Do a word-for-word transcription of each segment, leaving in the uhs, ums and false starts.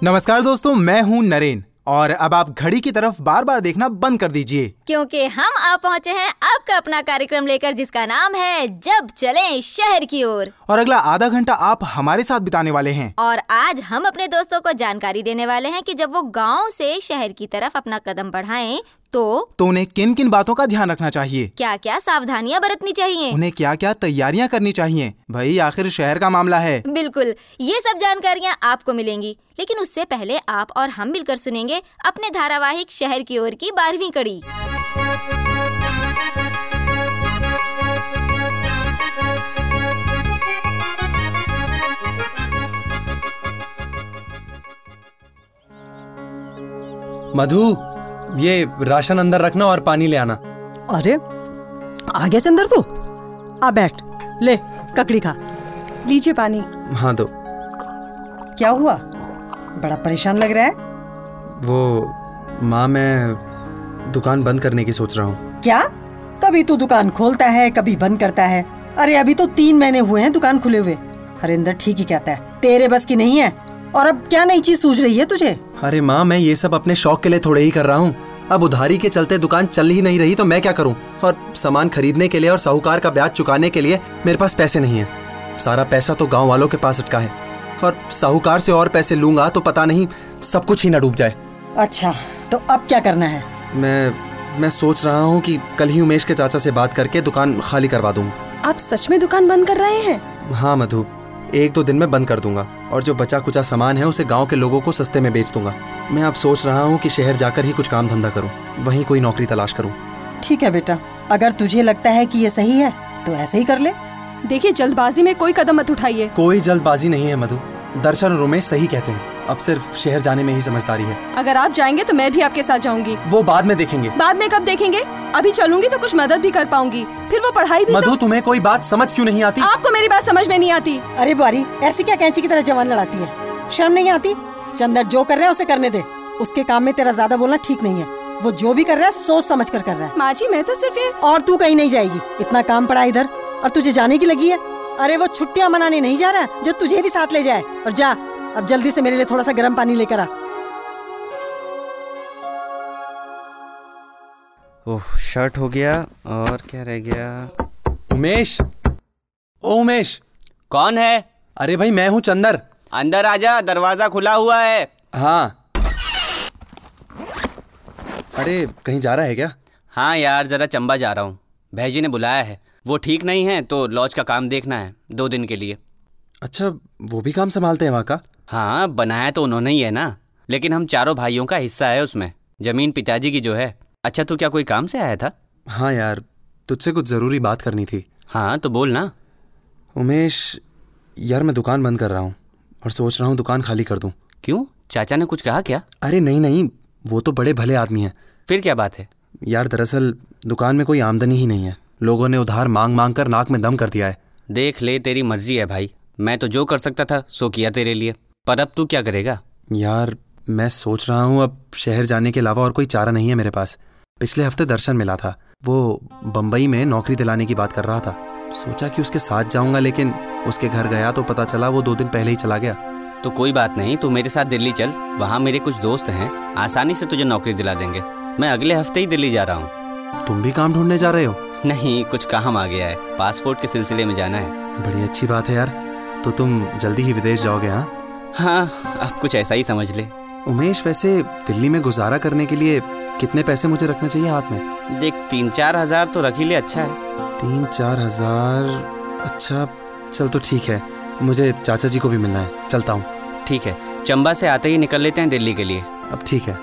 नमस्कार दोस्तों, मैं हूं नरेन और अब आप घड़ी की तरफ बार बार देखना बंद कर दीजिए, क्योंकि हम आ पहुंचे हैं आपका अपना कार्यक्रम लेकर, जिसका नाम है जब चलें शहर की ओर। और अगला आधा घंटा आप हमारे साथ बिताने वाले हैं। और आज हम अपने दोस्तों को जानकारी देने वाले हैं कि जब वो गांव से शहर की तरफ अपना कदम बढ़ाएं तो तो उन्हें किन किन बातों का ध्यान रखना चाहिए, क्या क्या सावधानियां बरतनी चाहिए, उन्हें क्या क्या तैयारियां करनी चाहिए। भाई आखिर शहर का मामला है। बिल्कुल, ये सब जानकारियां आपको मिलेंगी, लेकिन उससे पहले आप और हम मिलकर सुनेंगे अपने धारावाहिक शहर की ओर की बारहवीं कड़ी। मधु, ये राशन अंदर रखना और पानी ले आना। अरे आ गया चंदर तू, आ बैठ, ले ककड़ी खा, लीजिए पानी। हाँ दो। क्या हुआ, बड़ा परेशान लग रहा है? वो माँ, मैं दुकान बंद करने की सोच रहा हूँ। क्या? कभी तू दुकान खोलता है कभी बंद करता है। अरे अभी तो तीन महीने हुए हैं दुकान खुले हुए। हरिंदर ठीक ही कहता है, तेरे बस की नहीं है। और अब क्या नई चीज सूझ रही है तुझे? अरे माँ, मैं ये सब अपने शौक के लिए थोड़े ही कर रहा हूँ। अब उधारी के चलते दुकान चल ही नहीं रही तो मैं क्या करूँ? और सामान खरीदने के लिए और साहूकार का ब्याज चुकाने के लिए मेरे पास पैसे नहीं है। सारा पैसा तो गांव वालों के पास अटका है, और साहूकार से और पैसे लूंगा तो पता नहीं सब कुछ ही न डूब जाए। अच्छा, तो अब क्या करना है? मैं मैं सोच रहा हूँ कि कल ही उमेश के चाचा से बात करके दुकान खाली करवा दूँ। आप सच में दुकान बंद कर रहे हैं? हाँ मधु, एक दो दिन में बंद कर दूंगा और जो बचा कुचा सामान है उसे गांव के लोगों को सस्ते में बेच दूंगा। मैं अब सोच रहा हूँ कि शहर जाकर ही कुछ काम धंधा करूँ, वहीं कोई नौकरी तलाश करूँ। ठीक है बेटा, अगर तुझे लगता है कि ये सही है तो ऐसे ही कर ले। देखिए, जल्दबाजी में कोई कदम मत उठाइए। कोई जल्दबाजी नहीं है मधु, दर्शन और उमेश सही कहते हैं। अब सिर्फ शहर जाने में ही समझदारी है। अगर आप जाएंगे तो मैं भी आपके साथ जाऊंगी। वो बाद में देखेंगे। बाद में कब देखेंगे? अभी चलूंगी तो कुछ मदद भी कर पाऊंगी, फिर वो पढ़ाई भी। मधु तो... तुम्हें कोई बात समझ क्यों नहीं आती? आपको मेरी बात समझ में नहीं आती? अरे बुआरी, ऐसी क्या कैंची की तरह जवान लड़ाती है? शर्म नहीं आती? चंदर जो कर रहा है उसे करने दे, उसके काम में तेरा ज्यादा बोलना ठीक नहीं है। वो जो भी कर रहा है सोच समझ कर कर रहा है। माँ जी, मैं तो सिर्फ ये... और तू कहीं नहीं जाएगी, इतना काम पड़ा इधर और तुझे जाने की लगी है। अरे वो छुट्टियाँ मनाने नहीं जा रहा जो तुझे भी साथ ले जाए। और जा, अब जल्दी से मेरे लिए थोड़ा सा गर्म पानी लेकर आ। ओह, शर्ट हो गया और क्या रह गया? उमेश, ओ उमेश। कौन है? अरे भाई मैं हूँ चंदर। अंदर आजा, दरवाजा खुला हुआ है। हाँ। अरे कहीं जा रहा है क्या? हाँ यार, जरा चंबा जा रहा हूँ, भैजी ने बुलाया है। वो ठीक नहीं है तो लॉज का काम देखना है दो दिन के लिए। अच्छा, वो भी काम संभालते हैं वहाँ का? हाँ, बनाया तो उन्होंने ही है ना, लेकिन हम चारों भाइयों का हिस्सा है उसमें। जमीन पिताजी की जो है। अच्छा, तो क्या कोई काम से आया था? हाँ यार, तुझसे कुछ ज़रूरी बात करनी थी। हाँ तो बोल ना। उमेश यार, मैं दुकान बंद कर रहा हूँ और सोच रहा हूँ दुकान खाली कर दूँ। क्यों, चाचा ने कुछ कहा क्या? अरे नहीं नहीं, वो तो बड़े भले आदमी हैं। फिर क्या बात है? यार दरअसल दुकान में कोई आमदनी ही नहीं है, लोगों ने उधार मांग मांग कर नाक में दम कर दिया है। देख ले, तेरी मर्जी है भाई, मैं तो जो कर सकता था सो किया तेरे लिए, पर अब तू क्या करेगा? यार मैं सोच रहा हूँ अब शहर जाने के अलावा और कोई चारा नहीं है मेरे पास। पिछले हफ्ते दर्शन मिला था, वो बम्बई में नौकरी दिलाने की बात कर रहा था। सोचा कि उसके साथ जाऊंगा, लेकिन उसके घर गया तो पता चला वो दो दिन पहले ही चला गया। तो कोई बात नहीं, तू मेरे साथ दिल्ली चल, वहाँ मेरे कुछ दोस्त हैं, आसानी से तुझे नौकरी दिला देंगे। मैं अगले हफ्ते ही दिल्ली जा रहा हूँ। तुम भी काम ढूंढने जा रहे हो? नहीं, कुछ काम आ गया है, पासपोर्ट के सिलसिले में जाना है। बड़ी अच्छी बात है यार, तो तुम जल्दी ही विदेश जाओगे? हाँ हाँ, अब कुछ ऐसा ही समझ ले। उमेश, वैसे दिल्ली में गुजारा करने के लिए कितने पैसे मुझे रखने चाहिए हाथ में? देख, तीन चार हजार तो रख ही ले। अच्छा है। तीन चार हजार? अच्छा चल, तो ठीक है, मुझे चाचा जी को भी मिलना है, चलता हूँ। ठीक है, चंबा से आते ही निकल लेते हैं दिल्ली के लिए। अब ठीक है।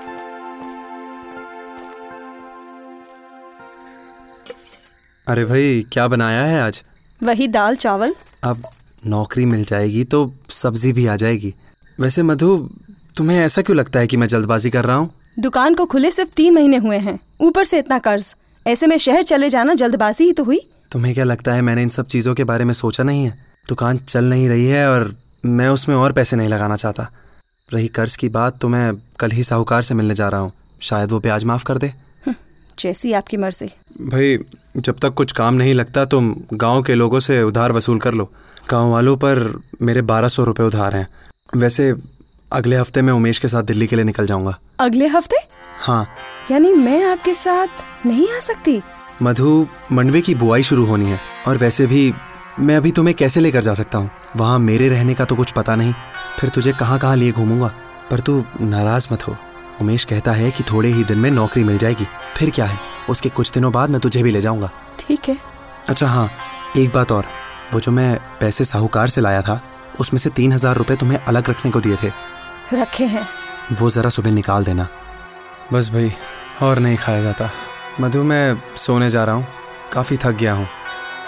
अरे भाई, क्या बनाया है आज? वही दाल चावल। अब नौकरी मिल जाएगी तो सब्जी भी आ जाएगी। वैसे मधु, तुम्हें ऐसा क्यों लगता है कि मैं जल्दबाजी कर रहा हूँ? दुकान को खुले सिर्फ तीन महीने हुए हैं, ऊपर से इतना कर्ज, ऐसे में शहर चले जाना जल्दबाजी ही तो हुई। तुम्हें क्या लगता है मैंने इन सब चीज़ों के बारे में सोचा नहीं है? दुकान चल नहीं रही है और मैं उसमें और पैसे नहीं लगाना चाहता। रही कर्ज की बात, तो मैं कल ही साहूकार से मिलने जा रहा हूँ, शायद वो ब्याज माफ़ कर दे। जैसी आपकी मर्जी। भाई, जब तक कुछ काम नहीं लगता तुम गांव के लोगों से उधार वसूल कर लो। गांव वालों पर मेरे बारह सौ रुपये उधार हैं। वैसे अगले हफ्ते मैं उमेश के साथ दिल्ली के लिए निकल जाऊंगा। अगले हफ्ते? हाँ। यानी मैं आपके साथ नहीं आ सकती? मधु, मंडवे की बुआई शुरू होनी है और वैसे भी मैं अभी तुम्हें कैसे लेकर जा सकता हूँ? वहाँ मेरे रहने का तो कुछ पता नहीं, फिर तुझे कहाँ कहाँ लिए घूमूंगा। पर तू नाराज मत हो, उमेश कहता है कि थोड़े ही दिन में नौकरी मिल जाएगी, फिर क्या है, उसके कुछ दिनों बाद मैं तुझे भी ले जाऊंगा। ठीक है। अच्छा हाँ, एक बात और, वो जो मैं पैसे साहूकार से लाया था उसमें से तीन हजार रुपये तुम्हें अलग रखने को दिए थे। रखे हैं। वो ज़रा सुबह निकाल देना। बस भाई, और नहीं खाया जाता। मधु, मैं सोने जा रहा हूँ, काफ़ी थक गया हूँ।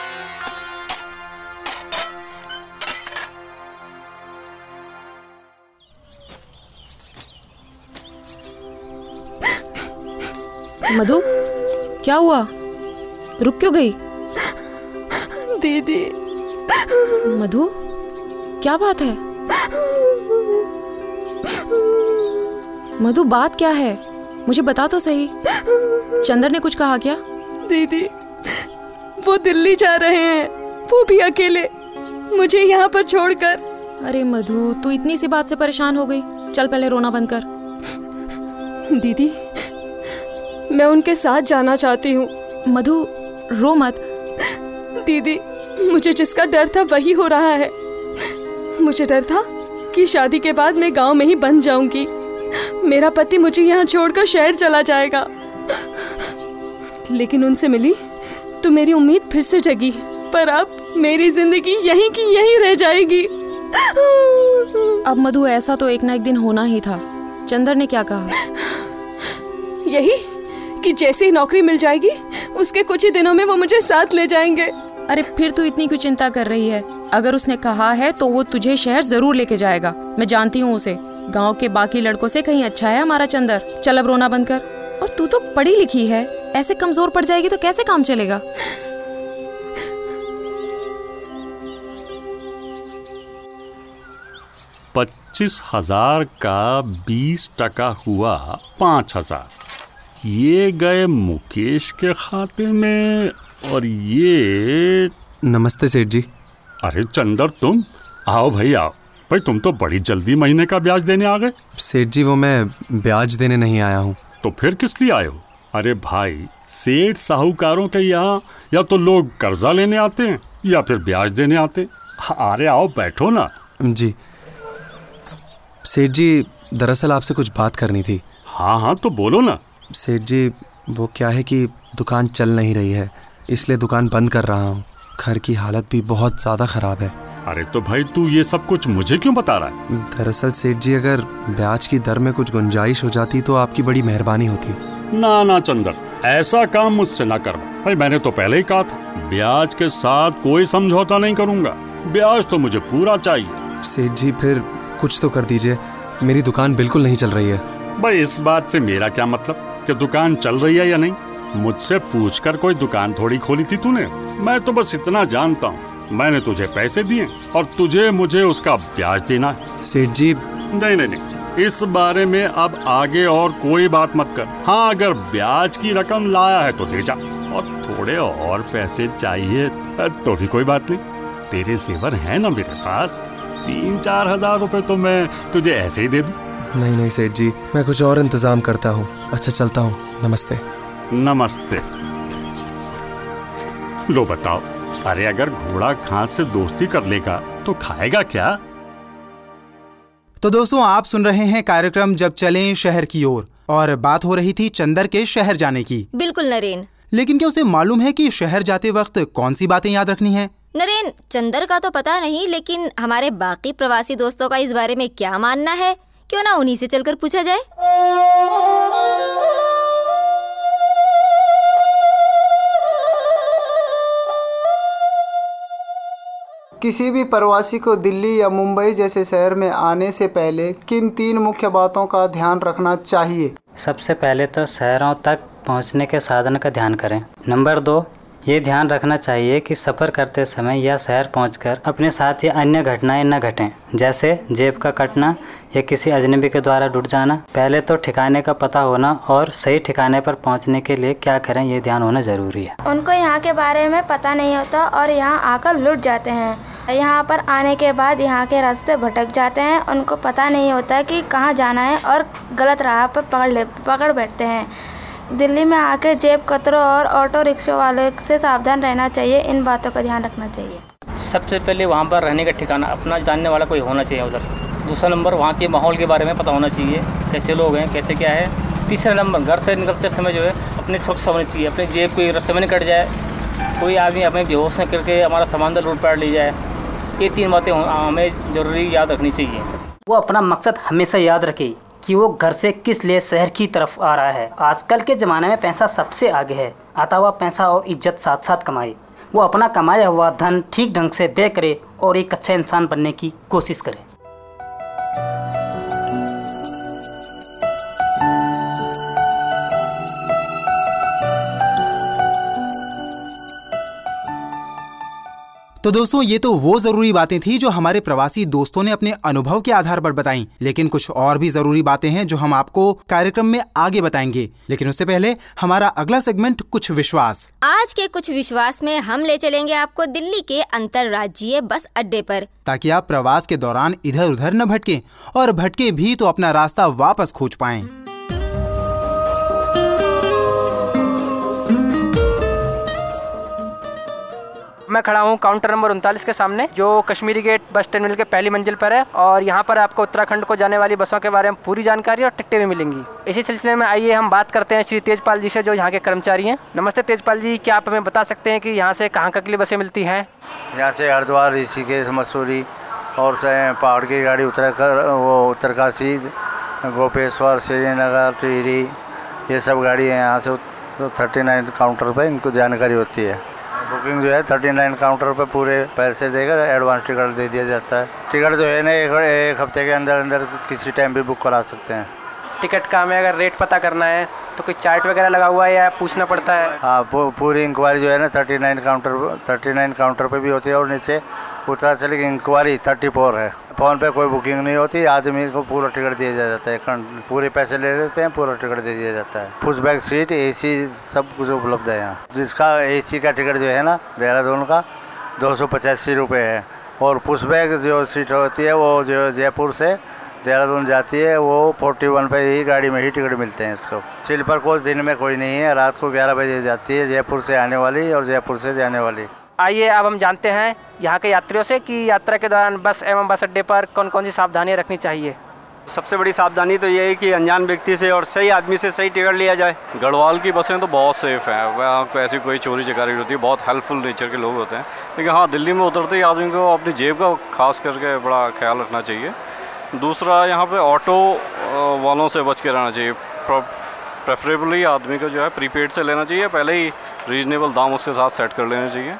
मधु, क्या हुआ? रुक क्यों गई? दीदी। मधु, क्या बात है? मधु, बात क्या है? मुझे बता तो सही। चंदर ने कुछ कहा क्या? दीदी, वो दिल्ली जा रहे हैं, वो भी अकेले, मुझे यहाँ पर छोड़कर। अरे मधु, तू इतनी सी बात से परेशान हो गई? चल पहले रोना बंद कर। दीदी, मैं उनके साथ जाना चाहती हूँ। मधु, रो मत। दीदी, मुझे जिसका डर था वही हो रहा है। मुझे डर था कि शादी के बाद मैं गांव में ही बंध जाऊंगी, मेरा पति मुझे यहाँ छोड़कर शहर चला जाएगा। लेकिन उनसे मिली तो मेरी उम्मीद फिर से जगी, पर अब मेरी जिंदगी यहीं की यहीं रह जाएगी। अब मधु, ऐसा तो एक ना एक दिन होना ही था। चंदर ने क्या कहा? यही कि जैसे ही नौकरी मिल जाएगी उसके कुछ ही दिनों में वो मुझे साथ ले जाएंगे। अरे फिर तू इतनी क्यों चिंता कर रही है? अगर उसने कहा है तो वो तुझे शहर जरूर लेके जाएगा। मैं जानती हूँ उसे। गांव के बाकी लड़कों से कहीं अच्छा है हमारा चंदर। चल अब रोना बंद कर। और तू तो पढ़ी लिखी है, ऐसे कमजोर पड़ जाएगी तो कैसे काम चलेगा? पच्चीस हजार का बीस टका हुआ पाँच हजार। ये गए मुकेश के खाते में और ये। नमस्ते सेठ जी। अरे चंदर, तुम आओ भाई आओ। भाई तुम तो बड़ी जल्दी महीने का ब्याज देने आ गए। सेठ जी, वो मैं ब्याज देने नहीं आया हूँ। तो फिर किस लिए आए हो? अरे भाई, सेठ साहूकारों के यहाँ या तो लोग कर्जा लेने आते हैं या फिर ब्याज देने आते हैं। अरे आओ बैठो ना। जी सेठ जी, दरअसल आपसे कुछ बात करनी थी। हाँ हाँ, तो बोलो ना। सेठ जी, वो क्या है कि दुकान चल नहीं रही है, इसलिए दुकान बंद कर रहा हूँ। घर की हालत भी बहुत ज़्यादा ख़राब है। अरे तो भाई, तू ये सब कुछ मुझे क्यों बता रहा है? दरअसल सेठ जी, अगर ब्याज की दर में कुछ गुंजाइश हो जाती तो आपकी बड़ी मेहरबानी होती। ना ना चंदर, ऐसा काम मुझसे ना कर भाई। मैंने तो पहले ही कहा था, ब्याज के साथ कोई समझौता नहीं करूँगा। ब्याज तो मुझे पूरा चाहिए। सेठ जी, फिर कुछ तो कर दीजिए, मेरी दुकान बिल्कुल नहीं चल रही है। भाई इस बात से मेरा क्या मतलब कि दुकान चल रही है या नहीं? मुझसे पूछकर कोई दुकान थोड़ी खोली थी तूने। मैं तो बस इतना जानता हूँ, मैंने तुझे पैसे दिए और तुझे मुझे उसका ब्याज देना है। सेठ जी, नहीं नहीं नहीं, इस बारे में अब आगे और कोई बात मत कर। हाँ, अगर ब्याज की रकम लाया है तो दे जा, और थोड़े और पैसे चाहिए तो भी कोई बात नहीं। तेरे जेवर है ना मेरे पास, तीन चार हजार रुपए तो मैं तुझे ऐसे ही दे दूं। नहीं नहीं सेठ जी, मैं कुछ और इंतजाम करता हूँ। अच्छा चलता हूँ, नमस्ते। नमस्ते। लो बताओ, अरे अगर घोड़ा घास से दोस्ती कर लेगा तो खाएगा क्या? तो दोस्तों, आप सुन रहे हैं कार्यक्रम जब चलें शहर की ओर, और बात हो रही थी चंदर के शहर जाने की। बिल्कुल नरेन। लेकिन क्या उसे मालूम है कि शहर जाते वक्त कौन सी बातें याद रखनी है? नरेन, चंदर का तो पता नहीं, लेकिन हमारे बाकी प्रवासी दोस्तों का इस बारे में क्या मानना है, क्यों ना उन्हीं से चलकर पूछा जाए। किसी भी प्रवासी को दिल्ली या मुंबई जैसे शहर में आने से पहले किन तीन मुख्य बातों का ध्यान रखना चाहिए? सबसे पहले तो शहरों तक पहुंचने के साधन का ध्यान करें। नंबर दो, ये ध्यान रखना चाहिए कि सफ़र करते समय या शहर पहुंचकर अपने साथ या अन्य घटनाएं न घटें, जैसे जेब का कटना या किसी अजनबी के द्वारा लुट जाना। पहले तो ठिकाने का पता होना और सही ठिकाने पर पहुंचने के लिए क्या करें ये ध्यान होना ज़रूरी है। उनको यहाँ के बारे में पता नहीं होता और यहाँ आकर लुट जाते हैं। यहाँ पर आने के बाद यहाँ के रास्ते भटक जाते हैं, उनको पता नहीं होता कि कहाँ जाना है और गलत राह पर पकड़ ले पकड़ बैठते हैं। दिल्ली में आके जेब कतरों और ऑटो रिक्शा वाले से सावधान रहना चाहिए, इन बातों का ध्यान रखना चाहिए। सबसे पहले वहाँ पर रहने का ठिकाना अपना जानने वाला कोई होना चाहिए उधर। दूसरा नंबर वहाँ के माहौल के बारे में पता होना चाहिए, कैसे लोग हैं, कैसे क्या है। तीसरा नंबर घर से निकलते समय जो है अपने सुरक्षा होनी चाहिए, अपनी जेब कोई रास्ते में नहीं कट जाए, कोई आदमी अपने बेहोश न करके हमारा सामान लूट पाट ले जाए। ये तीन बातें हमें ज़रूरी याद रखनी चाहिए। वो अपना मकसद हमेशा याद रखे कि वो घर से किस लिए शहर की तरफ आ रहा है। आजकल के ज़माने में पैसा सबसे आगे है। आता हुआ पैसा और इज्जत साथ साथ कमाए। वो अपना कमाया हुआ धन ठीक ढंग से व्यय करे और एक अच्छा इंसान बनने की कोशिश करे। तो दोस्तों, ये तो वो जरूरी बातें थी जो हमारे प्रवासी दोस्तों ने अपने अनुभव के आधार पर बताई, लेकिन कुछ और भी जरूरी बातें हैं जो हम आपको कार्यक्रम में आगे बताएंगे। लेकिन उससे पहले हमारा अगला सेगमेंट कुछ विश्वास। आज के कुछ विश्वास में हम ले चलेंगे आपको दिल्ली के अंतर्राज्यीय बस अड्डे पर, ताकि आप प्रवास के दौरान इधर उधर न भटके, और भटके भी तो अपना रास्ता वापस खोज पाएं। मैं खड़ा हूँ काउंटर नंबर उनतालीस के सामने, जो कश्मीरी गेट बस टर्मिनल के पहली मंजिल पर है, और यहाँ पर आपको उत्तराखंड को जाने वाली बसों के बारे में पूरी जानकारी और टिकटें भी मिलेंगी। इसी सिलसिले में आइए हम बात करते हैं श्री तेजपाल जी से, जो यहाँ के कर्मचारी हैं। नमस्ते तेजपाल जी, क्या आप हमें बता सकते हैं कि यहाँ से कहाँ कहाँ के लिए बसें मिलती हैं? यहाँ से हरिद्वार, ऋषिकेश, मसूरी और से पहाड़ की गाड़ी उत्तराखंड, वो उत्तरकाशी, गोपेश्वर, श्रीनगर, टिहरी, ये सब गाड़ी है। यहाँ से थर्टी नाइन काउंटर पर इनको जानकारी होती है। बुकिंग जो है थर्टी नाइन काउंटर पर पूरे पैसे देकर एडवांस टिकट दे दिया जाता है। टिकट जो है ना एक, एक हफ्ते के अंदर अंदर किसी टाइम भी बुक करा सकते हैं। टिकट का हमें अगर रेट पता करना है तो कोई चार्ट वगैरह लगा हुआ है या पूछना पड़ता है? हाँ, पूरी इंक्वायरी जो है ना thirty nine counter thirty nine counter पर भी होती है, और नीचे उत्तराचल की इंक्वायरी थर्टी फोर है। फ़ोन पे कोई बुकिंग नहीं होती, आदमी को पूरा टिकट दिया जाता है। पूरे पैसे ले लेते हैं, पूरा टिकट दे दिया जाता है। पुश बैक सीट, एसी सब कुछ उपलब्ध है यहाँ। जिसका एसी का टिकट जो है ना देहरादून का दो सौ पचासी रुपये है, और पुश बैक जो सीट होती है वो जो जयपुर से देहरादून जाती है वो फोर्टी वन पे ही गाड़ी में ही टिकट मिलते हैं इसको। स्लीपर कोच दिन में कोई नहीं है, रात को ग्यारह बजे जाती है जयपुर से आने वाली और जयपुर से जाने वाली। आइए अब हम जानते हैं यहाँ के यात्रियों से कि यात्रा के दौरान बस एवं बस अड्डे पर कौन कौन सी सावधानियाँ रखनी चाहिए। सबसे बड़ी सावधानी तो ये है कि अनजान व्यक्ति से और सही आदमी से सही टिकट लिया जाए। गढ़वाल की बसें तो बहुत सेफ़ हैं, वहाँ को ऐसी कोई चोरी चकारी होती है, बहुत हेल्पफुल नेचर के लोग होते हैं। लेकिन हाँ, दिल्ली में उतरते ही आदमी को अपनी जेब का खास करके बड़ा ख्याल रखना चाहिए। दूसरा, यहाँ पे ऑटो वालों से बच के रहना चाहिए। प्रेफरेबली आदमी को जो है प्रीपेड से लेना चाहिए, पहले ही रीजनेबल दाम उसके साथ सेट कर लेने चाहिए।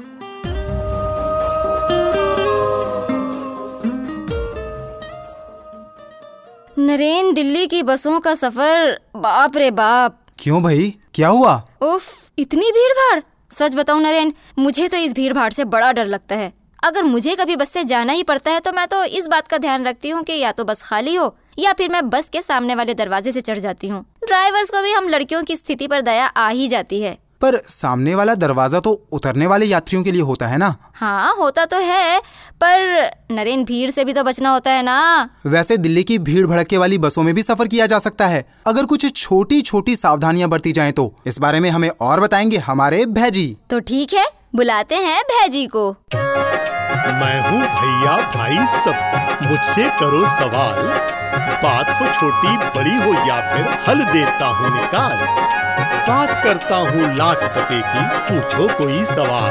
नरेन, दिल्ली की बसों का सफर बाप रे बाप। क्यों भाई, क्या हुआ? उफ, इतनी भीड़ भाड़। सच बताऊं नरेन, मुझे तो इस भीड़ भाड़ से बड़ा डर लगता है। अगर मुझे कभी बस से जाना ही पड़ता है तो मैं तो इस बात का ध्यान रखती हूँ कि या तो बस खाली हो या फिर मैं बस के सामने वाले दरवाजे से चढ़ जाती हूँ। ड्राइवर्स को भी हम लड़कियों की स्थिति पर दया आ ही जाती है। पर सामने वाला दरवाजा तो उतरने वाले यात्रियों के लिए होता है ना? हाँ, होता तो है, पर नरेन भीड़ से भी तो बचना होता है ना। वैसे दिल्ली की भीड़ भड़के वाली बसों में भी सफर किया जा सकता है, अगर कुछ छोटी छोटी सावधानियां बरती जाएं तो। इस बारे में हमें और बताएंगे हमारे भैजी। तो ठीक है, बुलाते हैं भैजी को। मैं हूँ भैया भाई सब, मुझसे करो सवाल, बात हो छोटी बड़ी हो या फिर हल देता हूँ निकाल, बात करता हूँ लाख टके की, पूछो कोई सवाल।